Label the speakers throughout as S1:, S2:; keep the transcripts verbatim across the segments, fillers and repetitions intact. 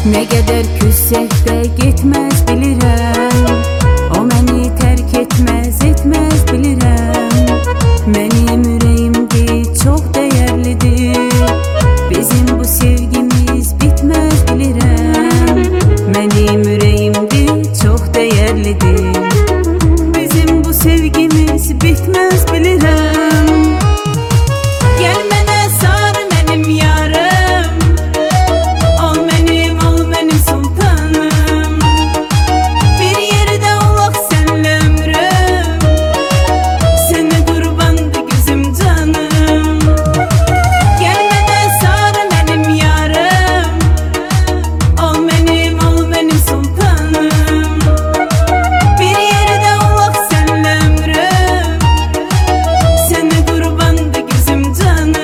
S1: Ne kadar küssek de gitmez bilirəm. O məni terk etmez etmez bilirəm. Mənim ürəyimdir, çox dəyərlidir. Bizim bu sevgimiz bitmez bilirəm. Mənim ürəyimdir, çox dəyərlidir. Bizim bu sevgimiz bitmez bilirəm. Gel mənə sar mənim yarım. Ol mənim, ol mənim sultanım. Bir yerdə olaq sənlə ömrüm. Sənə qurbandı gözüm canım. Gel mənə sar mənim yarım. Ol mənim, ol mənim sultanım. Bir yerdə olaq sənlə ömrüm. Sənə qurbandı gözüm canım.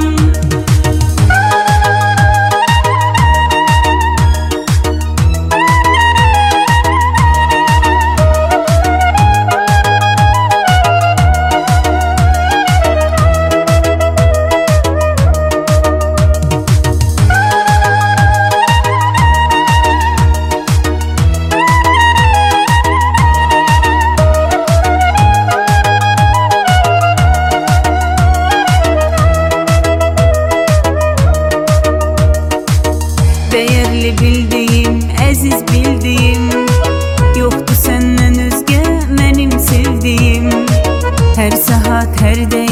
S1: Değerli bildiğim, əziz bildiğim, yoktu senden özge benim sevdiğim. Her saat, her de